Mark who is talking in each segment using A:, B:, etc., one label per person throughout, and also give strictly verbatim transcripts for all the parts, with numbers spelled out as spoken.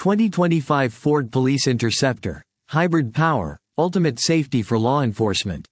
A: twenty twenty-five Ford Police Interceptor, hybrid power, ultimate safety for law enforcement.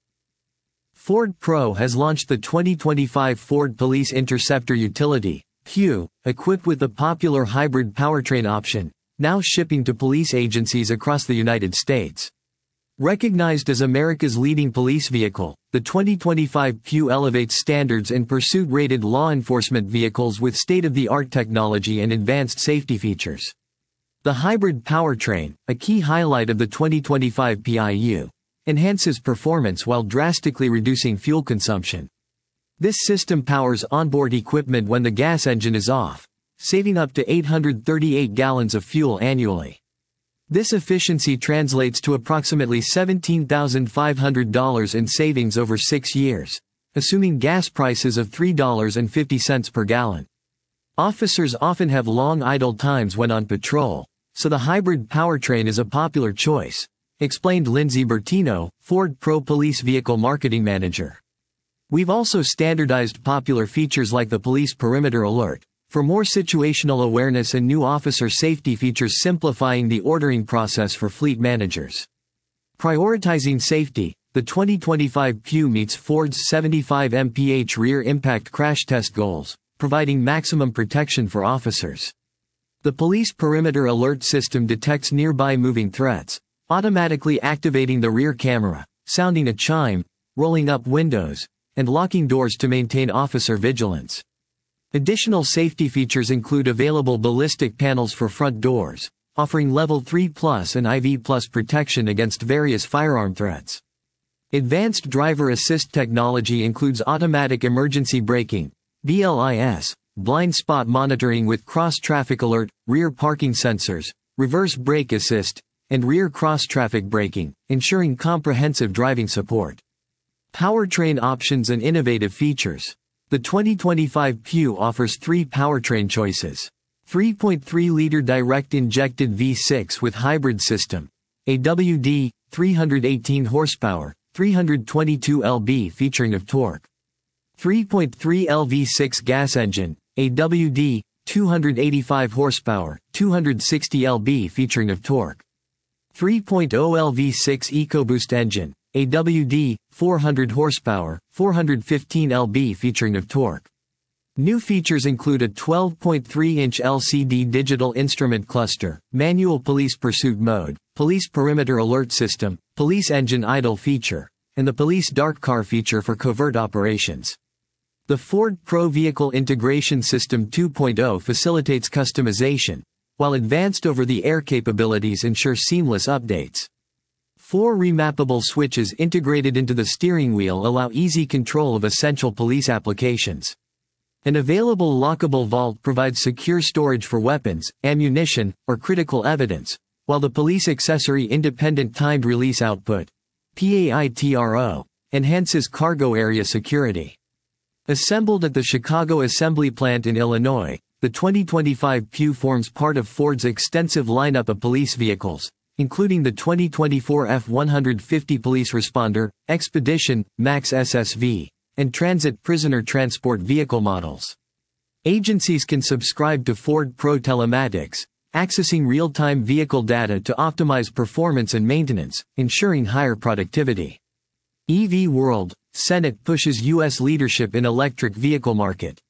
A: Ford Pro has launched the twenty twenty-five Ford Police Interceptor utility, P U, equipped with the popular hybrid powertrain option, now shipping to police agencies across the United States. Recognized as America's leading police vehicle, the twenty twenty-five P U elevates standards in pursuit-rated law enforcement vehicles with state-of-the-art technology and advanced safety features. The hybrid powertrain, a key highlight of the twenty twenty-five P I U, enhances performance while drastically reducing fuel consumption. This system powers onboard equipment when the gas engine is off, saving up to eight hundred thirty-eight gallons of fuel annually. This efficiency translates to approximately seventeen thousand five hundred dollars in savings over six years, assuming gas prices of three dollars and fifty cents per gallon. Officers often have long idle times when on patrol, so the hybrid powertrain is a popular choice, explained Lindsay Bertino, Ford Pro Police Vehicle Marketing Manager. We've also standardized popular features like the Police Perimeter Alert, for more situational awareness and new officer safety features simplifying the ordering process for fleet managers. Prioritizing safety, the twenty twenty-five P U meets Ford's seventy-five miles per hour rear impact crash test goals, providing maximum protection for officers. The Police Perimeter Alert system detects nearby moving threats, automatically activating the rear camera, sounding a chime, rolling up windows, and locking doors to maintain officer vigilance. Additional safety features include available ballistic panels for front doors, offering level three plus and I V plus protection against various firearm threats. Advanced driver assist technology includes automatic emergency braking, B L I S, blind spot monitoring with cross-traffic alert, rear parking sensors, reverse brake assist, and rear cross-traffic braking, ensuring comprehensive driving support. Powertrain options and innovative features. The twenty twenty-five P U offers three powertrain choices. three point three liter direct-injected V six with hybrid system, A W D, three hundred eighteen horsepower, three hundred twenty-two pound-feet featuring of torque. three point three liter V six gas engine, A W D, two hundred eighty-five horsepower, two hundred sixty pound-feet featuring of torque. three point oh liter V six EcoBoost engine, A W D, four hundred horsepower, four hundred fifteen pound-feet featuring of torque. New features include a twelve point three inch L C D digital instrument cluster, manual police pursuit mode, police perimeter alert system, police engine idle feature, and the police dark car feature for covert operations. The Ford Pro Vehicle Integration System two point oh facilitates customization, while advanced over-the-air capabilities ensure seamless updates. Four remappable switches integrated into the steering wheel allow easy control of essential police applications. An available lockable vault provides secure storage for weapons, ammunition, or critical evidence, while the Police Accessory Independent Timed Release Output, P A I T R O, enhances cargo area security. Assembled at the Chicago Assembly Plant in Illinois, the twenty twenty-five P U forms part of Ford's extensive lineup of police vehicles, including the twenty twenty-four F one fifty Police Responder, Expedition, Max S S V, and Transit Prisoner Transport vehicle models. Agencies can subscribe to Ford Pro Telematics, accessing real-time vehicle data to optimize performance and maintenance, ensuring higher productivity. E V World, Senate pushes U S leadership in electric vehicle market.